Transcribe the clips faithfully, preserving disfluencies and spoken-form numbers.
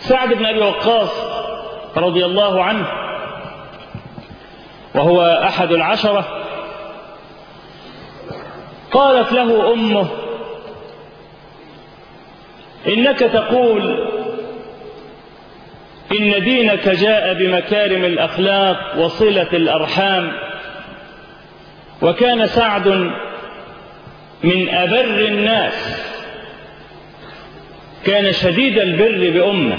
سعد بن أبي وقاص رضي الله عنه وهو أحد العشرة، قالت له أمه: إنك تقول إن دينك جاء بمكارم الأخلاق وصلة الأرحام، وكان سعد من أبر الناس، كان شديد البر بأمه،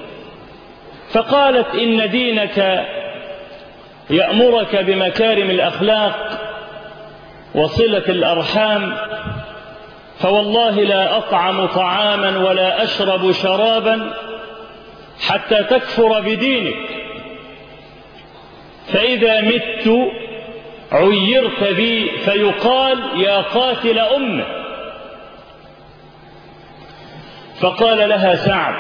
فقالت إن دينك يأمرك بمكارم الأخلاق وصلة الأرحام، فوالله لا أطعم طعاما ولا أشرب شرابا حتى تكفر بدينك، فإذا مت عيرت بي فيقال يا قاتل أمه. فقال لها سعد: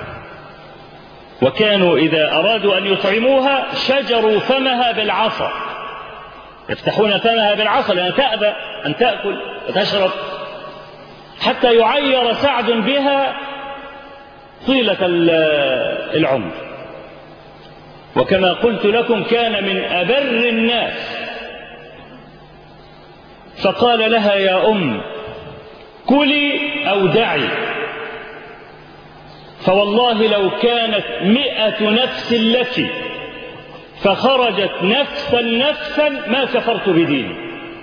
وكانوا إذا أرادوا أن يطعموها شجروا فمها بالعصا، يفتحون فمها بالعصا لأن تأبى أن تأكل وتشرب، حتى يعير سعد بها طيلة العمر. وكما قلت لكم كان من أبر الناس. فقال لها: يا أم كلي أو دعي، فوالله لو كانت مئة نفس لك فخرجت نفسا نفسا ما كفرت بديني.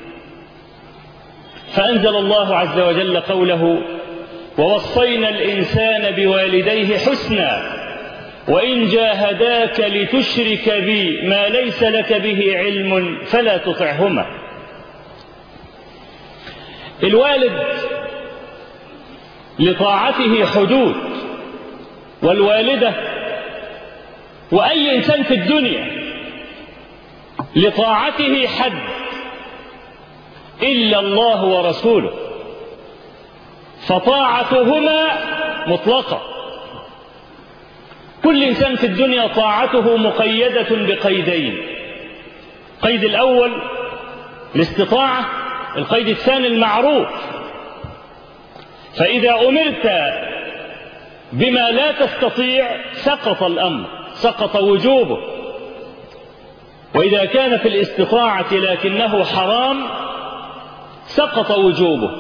فأنزل الله عز وجل قوله: ووصينا الإنسان بوالديه حسنا وإن جاهداك لتشرك بي ما ليس لك به علم فلا تطعهما. الوالد لطاعته حدود، والوالدة وأي إنسان في الدنيا لطاعته حد إلا الله ورسوله، فطاعتهما مطلقة. كل إنسان في الدنيا طاعته مقيدة بقيدين: القيد الأول الاستطاعة، القيد الثاني المعروف. فإذا أمرت بما لا تستطيع سقط الأمر، سقط وجوبه. وإذا كان في الاستطاعة لكنه حرام سقط وجوبه.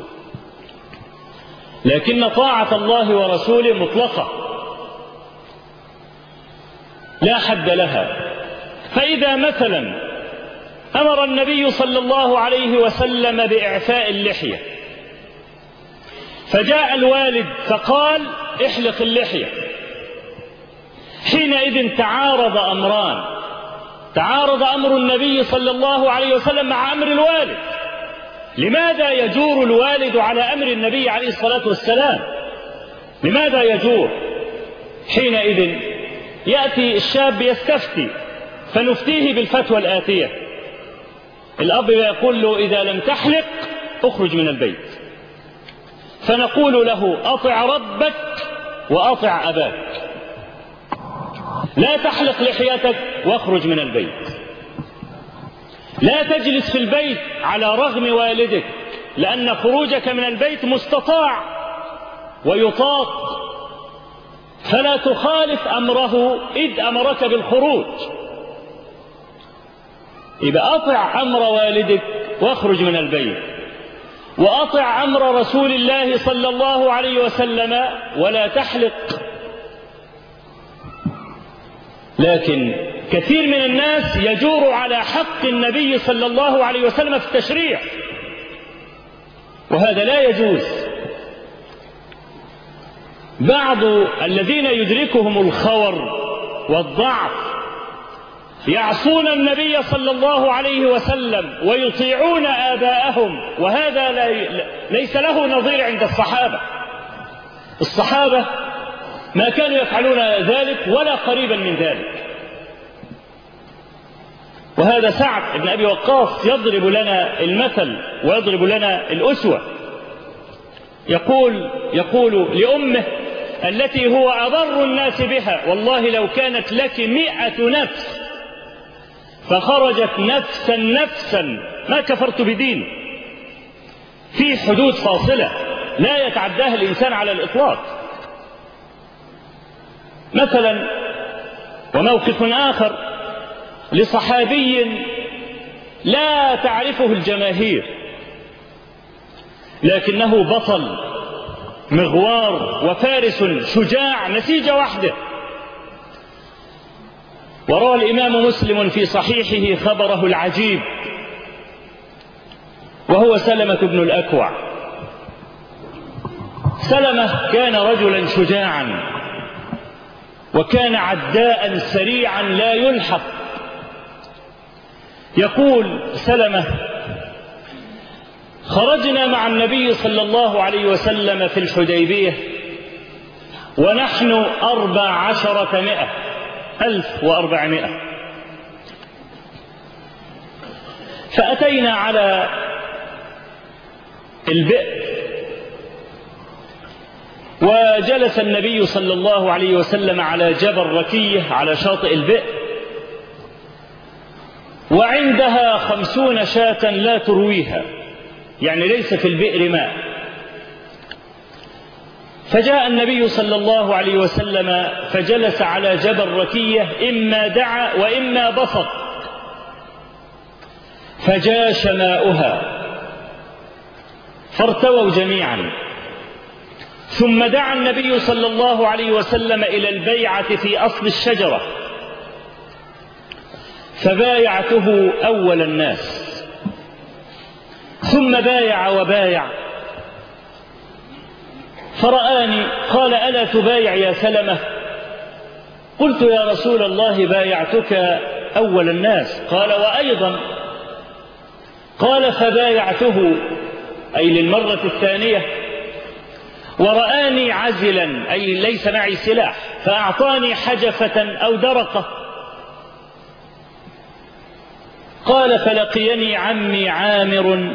لكن طاعة الله ورسوله مطلقة لا حد لها. فإذا مثلا أمر النبي صلى الله عليه وسلم بإعفاء اللحية، فجاء الوالد فقال: احلق اللحية، حينئذ تعارض أمران: تعارض أمر النبي صلى الله عليه وسلم مع أمر الوالد. لماذا يجور الوالد على أمر النبي عليه الصلاة والسلام؟ لماذا يجور؟ حينئذ يأتي الشاب يستفتي فنفتيه بالفتوى الآتية: الأب يقول له: إذا لم تحلق اخرج من البيت. فنقول له: أطع ربك وأطع أباك، لا تحلق لحيتك واخرج من البيت. لا تجلس في البيت على رغم والدك، لأن خروجك من البيت مستطاع ويطاق، فلا تخالف أمره إذ أمرك بالخروج. إذا أطع أمر والدك واخرج من البيت، وأطع أمر رسول الله صلى الله عليه وسلم ولا تحلق. لكن كثير من الناس يجور على حق النبي صلى الله عليه وسلم في التشريع، وهذا لا يجوز. بعض الذين يدركهم الخور والضعف يعصون النبي صلى الله عليه وسلم ويطيعون آباءهم، وهذا لا ليس له نظير عند الصحابة. الصحابة ما كانوا يفعلون ذلك ولا قريبا من ذلك. وهذا سعد بن أبي وقاص يضرب لنا المثل ويضرب لنا الأسوة. يقول, يقول لأمه التي هو أضر الناس بها: والله لو كانت لك مئة نفس فخرجت نفسا نفسا ما كفرت بدين. في حدود فاصلة لا يتعداها الإنسان على الإطلاق. مثلا وموقف آخر لصحابي لا تعرفه الجماهير لكنه بطل مغوار وفارس شجاع نسيج وحده، وروى الإمام مسلم في صحيحه خبره العجيب، وهو سلمة بن الأكوع. سلمة كان رجلا شجاعا وكان عداء سريعا لا يلحق. يقول سلمة: خرجنا مع النبي صلى الله عليه وسلم في الحديبية ونحن أربع عشرة مئة ألف وأربعمائة، فأتينا على البئر وجلس النبي صلى الله عليه وسلم على جبل ركية على شاطئ البئر، وعندها خمسون شاة لا ترويها، يعني ليس في البئر ماء. فجاء النبي صلى الله عليه وسلم فجلس على جبل ركية، إما دعا وإما بسط، فجاش ماؤها فارتووا جميعا. ثم دعا النبي صلى الله عليه وسلم إلى البيعة في أصل الشجرة، فبايعته أول الناس، ثم بايع وبايع، فرآني قال: ألا تبايع يا سلمة؟ قلت: يا رسول الله بايعتك أول الناس. قال: وأيضا. قال: فبايعته أي للمرة الثانية، ورآني عزلا أي ليس معي سلاح، فأعطاني حجفة أو درقة. قال: فلقيني عمي عامر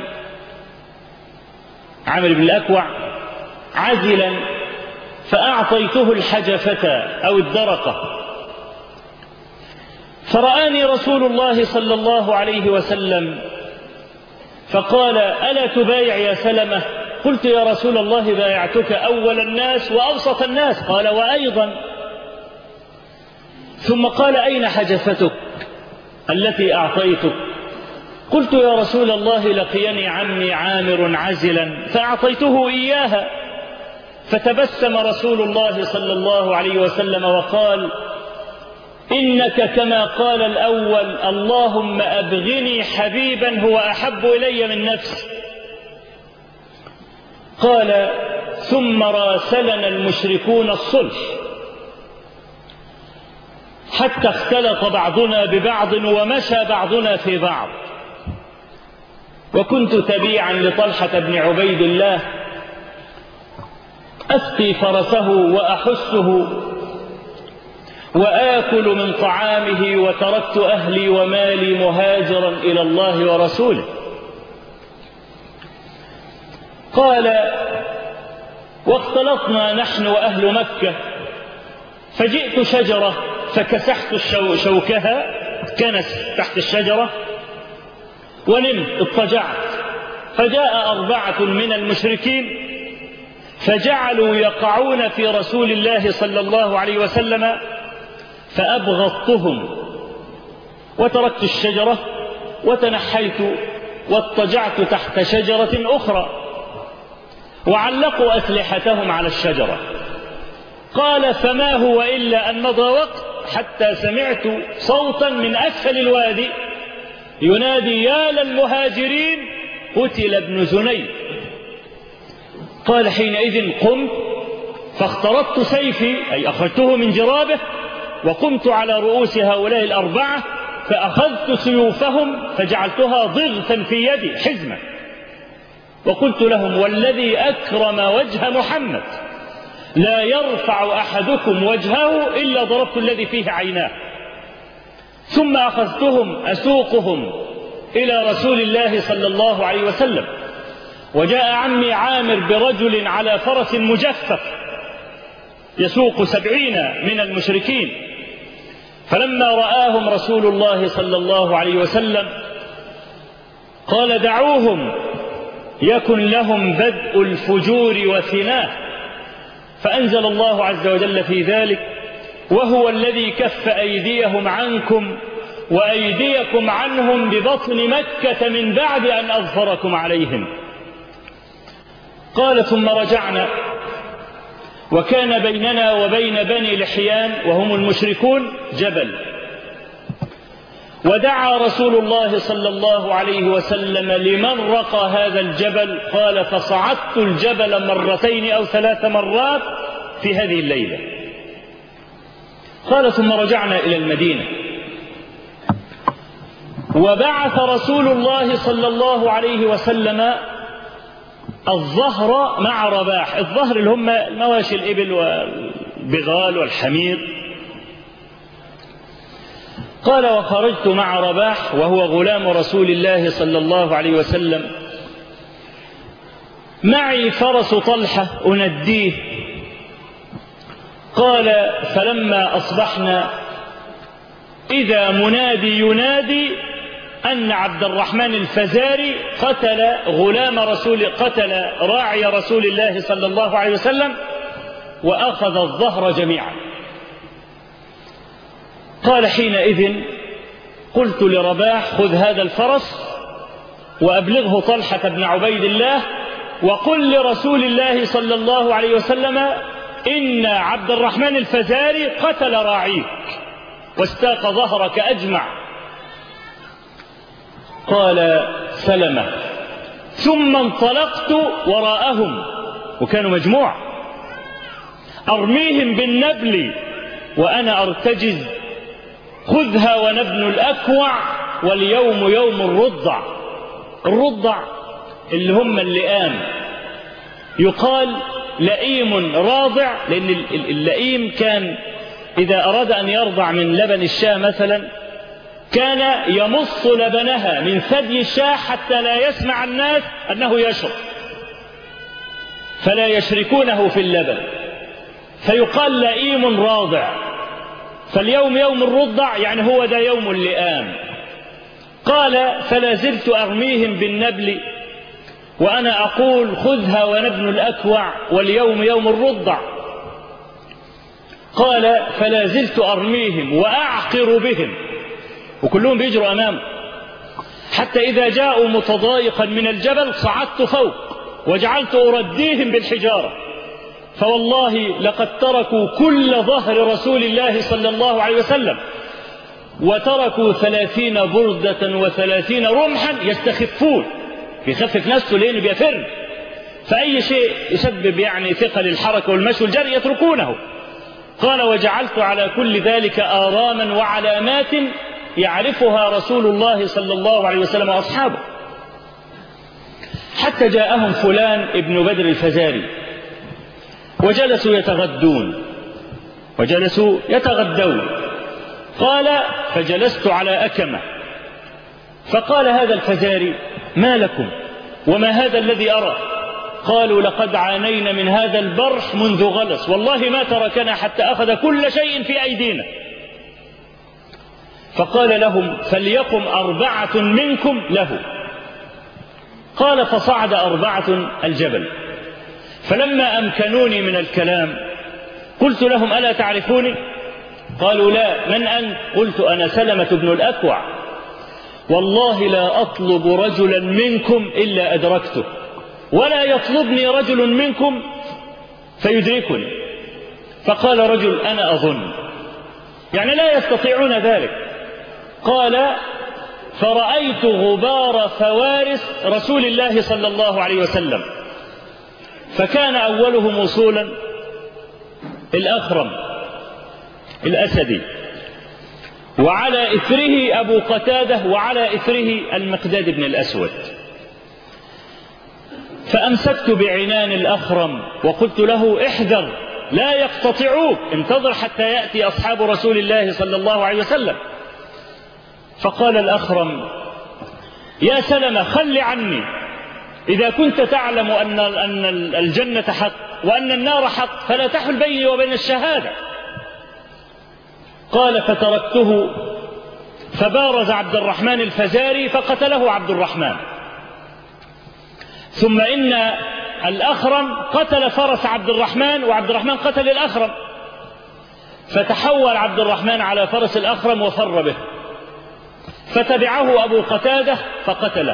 عامر بن الأكوع عزلا، فأعطيته الحجفة أو الدرقة. فرآني رسول الله صلى الله عليه وسلم فقال: ألا تبايع يا سلمة؟ قلت: يا رسول الله بايعتك أول الناس وأوسط الناس. قال: وأيضا. ثم قال: أين حجفتك التي أعطيتك؟ قلت: يا رسول الله لقيني عمي عامر عزلا فأعطيته إياها. فتبسم رسول الله صلى الله عليه وسلم وقال: إنك كما قال الأول: اللهم أبغني حبيبا هو أحب إلي من نفسي. قال: ثم راسلنا المشركون الصلح حتى اختلط بعضنا ببعض ومشى بعضنا في بعض، وكنت تبيعا لطلحة بن عبيد الله أسقي فرسه وأحسه وآكل من طعامه، وتركت أهلي ومالي مهاجرا إلى الله ورسوله. قال: واختلطنا نحن وأهل مكة، فجئت شجرة فكسحت شوكها، كنس تحت الشجرة، ونمت اضطجعت، فجاء أربعة من المشركين فجعلوا يقعون في رسول الله صلى الله عليه وسلم، فأبغضتهم وتركت الشجرة وتنحيت واضطجعت تحت شجرة أخرى، وعلقوا أسلحتهم على الشجرة. قال: فما هو إلا أن مضى وقت حتى سمعت صوتا من أسفل الوادي ينادي: يا للمهاجرين قتل ابن زنيد. قال: حينئذ قمت فاخترطت سيفي أي أخذته من جرابه، وقمت على رؤوس هؤلاء الأربعة فأخذت سيوفهم فجعلتها ضغثا في يدي حزمة، وقلت لهم: والذي أكرم وجه محمد لا يرفع أحدكم وجهه إلا ضربت الذي فيه عيناه. ثم أخذتهم أسوقهم إلى رسول الله صلى الله عليه وسلم، وجاء عمي عامر برجل على فرس مجفف يسوق سبعين من المشركين، فلما رآهم رسول الله صلى الله عليه وسلم قال: دعوهم يكن لهم بدء الفجور وثناه. فأنزل الله عز وجل في ذلك: وهو الذي كف أيديهم عنكم وأيديكم عنهم ببطن مكة من بعد أن أظفركم عليهم. قال ثم رجعنا وكان بيننا وبين بني لحيان وهم المشركون جبل، ودعا رسول الله صلى الله عليه وسلم لمن رقى هذا الجبل. قال فصعدت الجبل مرتين أو ثلاث مرات في هذه الليلة. قال ثم رجعنا إلى المدينة وبعث رسول الله صلى الله عليه وسلم الظهر مع رباح. الظهر اللي هم مواشي الإبل والبغال والحمير. قال وخرجت مع رباح وهو غلام رسول الله صلى الله عليه وسلم، معي فرس طلحة أنديه. قال فلما أصبحنا إذا منادي ينادي أن عبد الرحمن الفزاري قتل غلام رسول قتل راعي رسول الله صلى الله عليه وسلم وأخذ الظهر جميعا. قال حينئذ قلت لرباح خذ هذا الفرس وأبلغه طلحة بن عبيد الله وقل لرسول الله صلى الله عليه وسلم إن عبد الرحمن الفزاري قتل راعيك واستاق ظهرك أجمع. قال سلمة ثم انطلقت وراءهم وكانوا مجموعة أرميهم بالنبل وأنا أرتجز خذها ونبن الأكوع واليوم يوم الرضع. الرضع اللي هم اللئام، يقال لئيم راضع لأن اللئيم كان إذا أراد أن يرضع من لبن الشاة مثلا كان يمص لبنها من ثدي الشاة حتى لا يسمع الناس أنه يشرب فلا يشركونه في اللبن، فيقال لئيم راضع. فاليوم يوم الرضع يعني هو ده يوم اللئام. قال فلا زلت أرميهم بالنبل وأنا أقول خذها ونبن الأكوع واليوم يوم الرضع. قال فلا زلت أرميهم وأعقر بهم وكلهم بيجروا أمامه حتى إذا جاءوا متضايقا من الجبل صعدت فوق وجعلت أرديهم بالحجارة. فوالله لقد تركوا كل ظهر رسول الله صلى الله عليه وسلم وتركوا ثلاثين بردة وثلاثين رمحا يستخفون، بيخفف نفسه لأنه بيفر، فأي شيء يسبب يعني ثقل الحركة والمشي والجري يتركونه. قال وجعلت على كل ذلك آراما وعلامات يعرفها رسول الله صلى الله عليه وسلم وأصحابه. حتى جاءهم فلان ابن بدر الفزاري وجلسوا يتغدون وجلسوا يتغدون. قال فجلست على أكمة فقال هذا الفزاري ما لكم وما هذا الذي أرى؟ قالوا لقد عانينا من هذا البرح منذ غلس والله ما تركنا حتى أخذ كل شيء في أيدينا. فقال لهم فليقم أربعة منكم له. قال فصعد أربعة الجبل فلما أمكنوني من الكلام قلت لهم ألا تعرفوني؟ قالوا لا. من أنت؟ قلت أنا سلمة بن الأكوع والله لا أطلب رجلا منكم إلا أدركته ولا يطلبني رجل منكم فيدركني. فقال رجل أنا أظن يعني لا يستطيعون ذلك. قال فرأيت غبار فوارس رسول الله صلى الله عليه وسلم فكان أولهم وصولا الأخرم الأسدي وعلى إثره أبو قتادة وعلى إثره المقداد بن الأسود. فأمسكت بعنان الأخرم وقلت له احذر لا يقتطعوك انتظر حتى يأتي أصحاب رسول الله صلى الله عليه وسلم. فقال الأخرم يا سلمة خل عني إذا كنت تعلم أن أن الجنة حق وأن النار حق فلا تحل بيني وبين الشهادة. قال فتركته فبارز عبد الرحمن الفزاري فقتله عبد الرحمن. ثم إن الأخرم قتل فرس عبد الرحمن وعبد الرحمن قتل الأخرم. فتحول عبد الرحمن على فرس الأخرم وفر به، فتبعه أبو قتادة فقتله.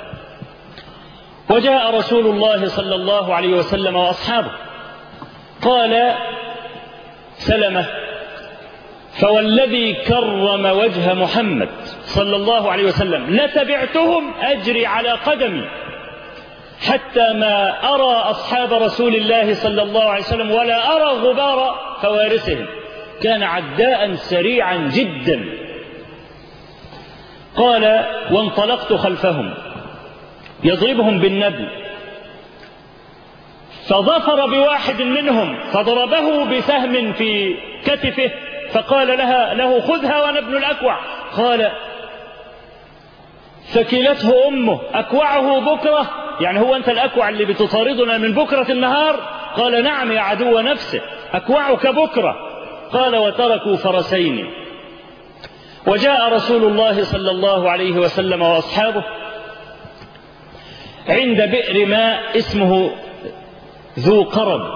وجاء رسول الله صلى الله عليه وسلم وأصحابه، قال سلمة: فوالذي كرم وجه محمد صلى الله عليه وسلم لتبعتهم أجري على قدمي حتى ما أرى أصحاب رسول الله صلى الله عليه وسلم ولا أرى غبار فوارسهم. كان عداء سريعا جدا. قال: وانطلقت خلفهم يضربهم بالنبل، فظفر بواحد منهم فضربه بسهم في كتفه، فقال لها له: خذها وأنا ابن الأكوع. قال: فكلته أمه أكوعه بكرة، يعني هو أنت الأكوع اللي بتطاردنا من بكرة النهار؟ قال: نعم يا عدو نفسه، أكوعك بكرة. قال: وتركوا فرسين. وجاء رسول الله صلى الله عليه وسلم وأصحابه عند بئر ماء اسمه ذو قرد،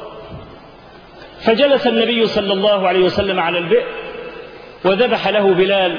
فجلس النبي صلى الله عليه وسلم على البئر، وذبح له بلال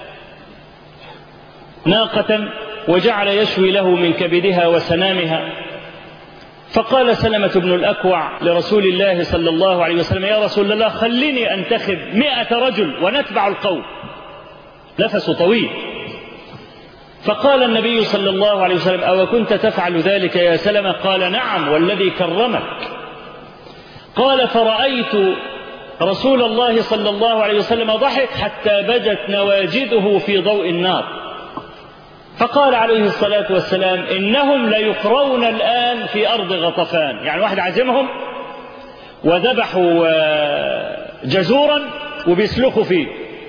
ناقة وجعل يشوي له من كبدها وسنامها. فقال سلمة بن الأكوع لرسول الله صلى الله عليه وسلم: يا رسول الله، خليني أنتخب مئة رجل ونتبع القوم. نفس طويل. فقال النبي صلى الله عليه وسلم: أو كنت تفعل ذلك يا سلمة؟ قال: نعم والذي كرمك. قال: فرأيت رسول الله صلى الله عليه وسلم ضحك حتى بدت نواجذه في ضوء النار. فقال عليه الصلاة والسلام: إنهم ليقرون الآن في أرض غطفان. يعني واحد عزمهم وذبحوا جزورا وبيسلخوا فيه.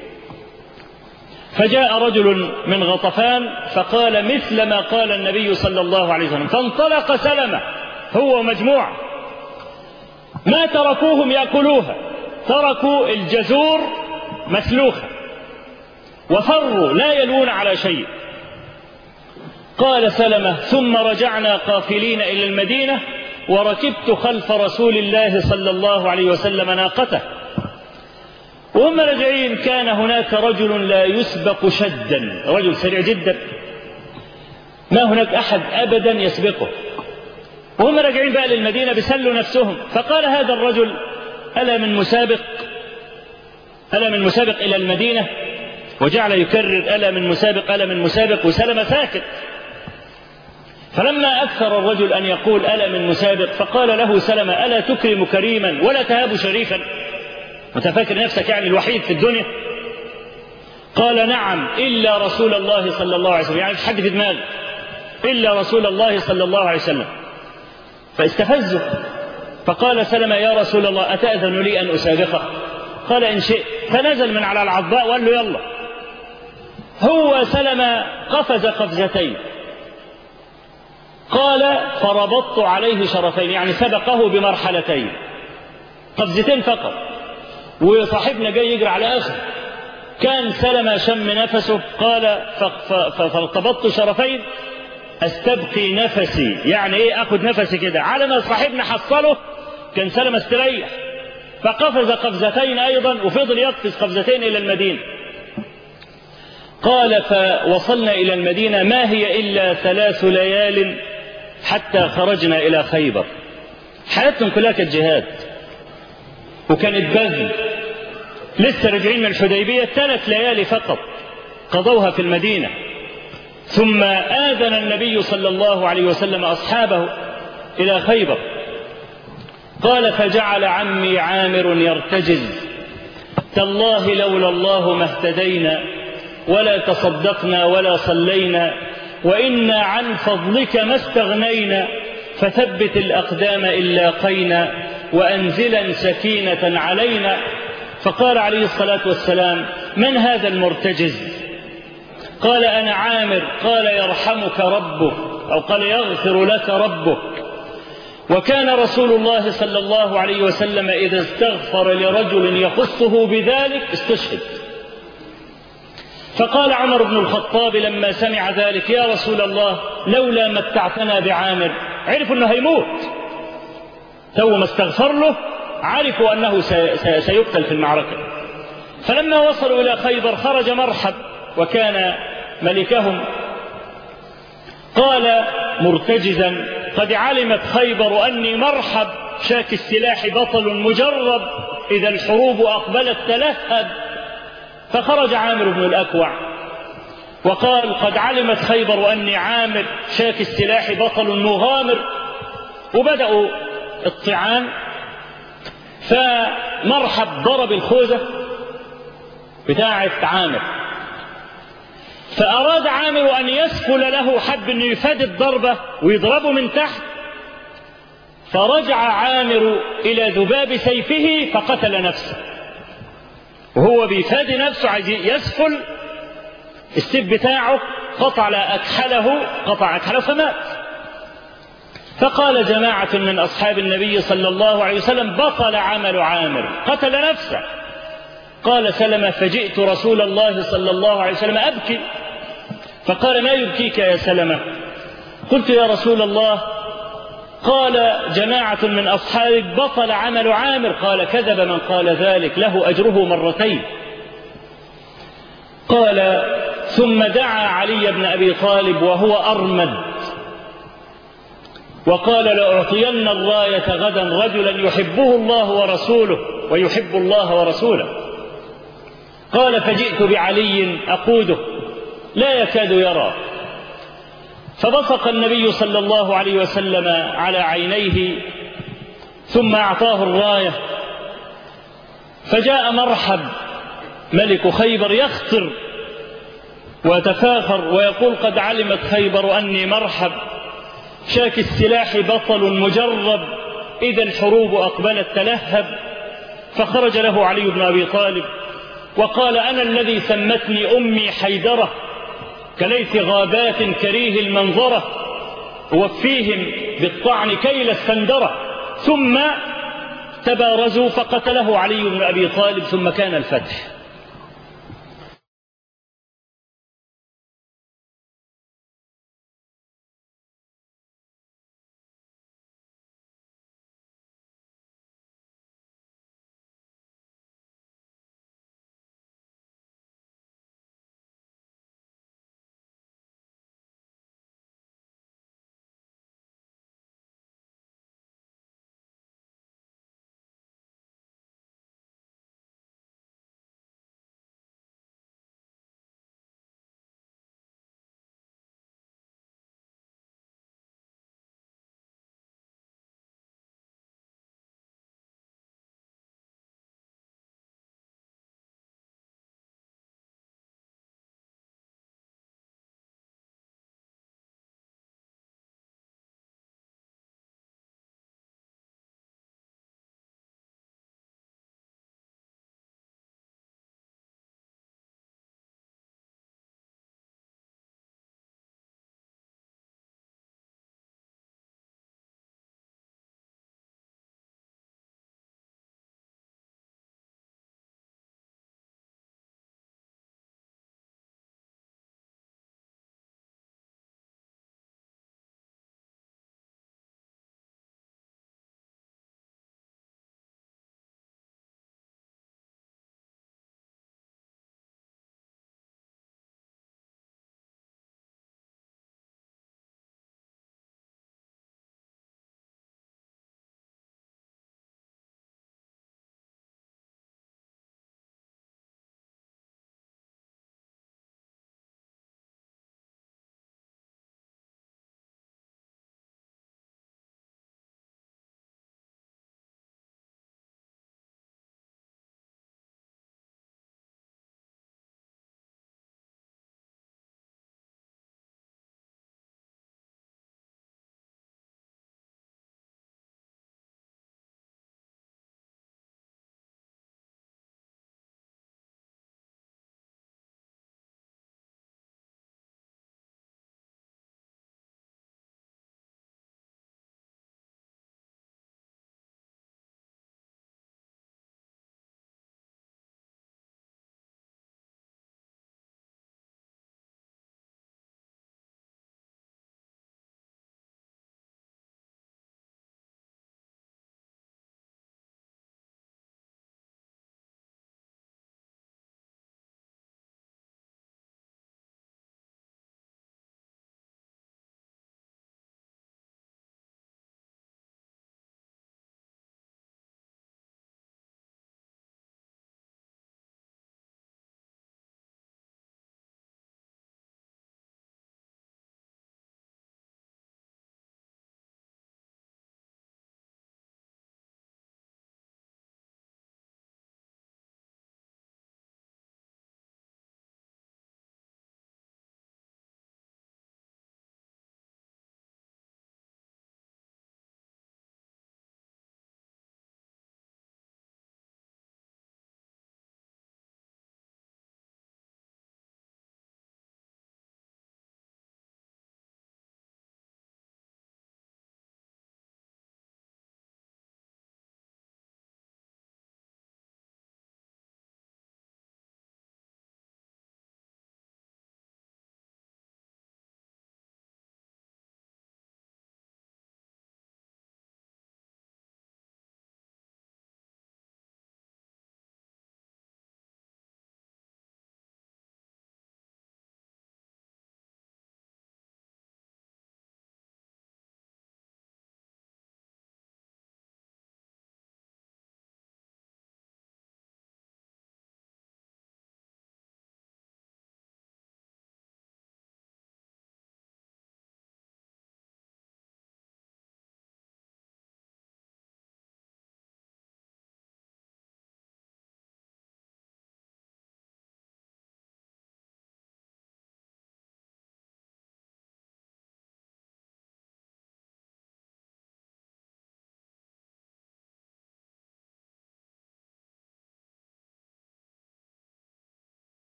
فجاء رجل من غطفان فقال مثل ما قال النبي صلى الله عليه وسلم، فانطلق سلمة هو ومجموعة، ما تركوهم يأكلوها، تركوا الجزور مسلوخة وفروا لا يلوون على شيء. قال سلمة: ثم رجعنا قافلين إلى المدينة، وركبت خلف رسول الله صلى الله عليه وسلم ناقته. وهم راجعين كان هناك رجل لا يسبق شدا، رجل سريع جدا ما هناك أحد أبدا يسبقه. وهم راجعين بقى للمدينة بيسلوا نفسهم، فقال هذا الرجل: ألا من مسابق ألا من مسابق إلى المدينة؟ وجعل يكرر: ألا من مسابق ألا من مسابق، وسلم ساكت. فلما أكثر الرجل أن يقول ألا من مسابق، فقال له سلمة: ألا تكرم كريما ولا تهاب شريفا؟ متفكر نفسك يعني الوحيد في الدنيا؟ قال: نعم إلا رسول الله صلى الله عليه وسلم، يعني مش حد في دماغه إلا رسول الله صلى الله عليه وسلم. فاستفزوا، فقال سلمة: يا رسول الله، أتأذن لي أن أسابقه؟ قال: إن شئت. فنزل من على العضاء وقال له: يلا. هو سلمة قفز قفزتين. قال: فربطت عليه شرفين، يعني سبقه بمرحلتين، قفزتين فقط. وصاحبنا جاي يجري على آخر. كان سلمة شم نفسه، قال: فارتبطت شرفين استبقي نفسي، يعني ايه اخد نفسي كده، على ما صاحبنا حصله كان سلمة استريح، فقفز قفزتين ايضا وفضل يقفز قفزتين الى المدينة. قال: فوصلنا الى المدينة ما هي الا ثلاث ليال حتى خرجنا الى خيبر. حياتهم كلها كانت جهاد وكانت بذل. لسه راجعين من الحديبية، ثلاث ليالي فقط قضوها في المدينة. ثم آذن النبي صلى الله عليه وسلم أصحابه إلى خيبر. قال: فجعل عمي عامر يرتجز: تالله لولا الله ما اهتدينا ولا تصدقنا ولا صلينا، وإنا عن فضلك ما استغنينا، فثبت الأقدام إن لاقينا وأنزلا سكينة علينا. فقال عليه الصلاة والسلام: من هذا المرتجز؟ قال: أنا عامر. قال: يرحمك ربك، أو قال: يغفر لك ربك. وكان رسول الله صلى الله عليه وسلم إذا استغفر لرجل يخصه بذلك استشهد. فقال عمر بن الخطاب لما سمع ذلك: يا رسول الله، لولا متعتنا بعامر. عرفوا أنه هيموت، تو ما استغفر له عرفوا أنه سيقتل في المعركة. فلما وصلوا إلى خيبر خرج مرحب وكان ملكهم، قال مرتجزا: قد علمت خيبر أني مرحب شاك السلاح بطل مجرب، إذا الحروب أقبلت تلهب. فخرج عامر بن الأكوع وقال: قد علمت خيبر أني عامر شاك السلاح بطل مغامر. وبدأوا الطعان، فمرحب ضرب الخوذة بتاعة عامر، فأراد عامر أن يسفل له، حب أن يفاد الضربة ويضربه من تحت، فرجع عامر إلى ذباب سيفه فقتل نفسه، وهو بيفاد نفسه عايز يسفل السيف بتاعه، قطع أكحله قطع أكحله فمات. فقال جماعة من أصحاب النبي صلى الله عليه وسلم: بطل عمل عامر، قتل نفسه. قال سلمة: فجئت رسول الله صلى الله عليه وسلم أبكي، فقال: ما يبكيك يا سلمة؟ قلت: يا رسول الله، قال جماعة من أصحابك: بطل عمل عامر. قال: كذب من قال ذلك، له أجره مرتين. قال: ثم دعا علي بن أبي طالب وهو أرمد وقال: لأعطين الراية غدا رجلا يحبه الله ورسوله ويحب الله ورسوله. قال: فجئت بعلي أقوده لا يكاد يرى، فبصق النبي صلى الله عليه وسلم على عينيه ثم أعطاه الراية، فجاء مرحب ملك خيبر يخطر ويتفاخر ويقول: قد علمت خيبر أني مرحب شاك السلاح بطل مجرب، إذا الحروب أقبلت تلهب. فخرج له علي بن أبي طالب وقال: أنا الذي سمتني أمي حيدرة كليث غابات كريه المنظرة، وفيهم بالطعن كيل السندرة. ثم تبارزوا فقتله علي بن أبي طالب، ثم كان الفتح.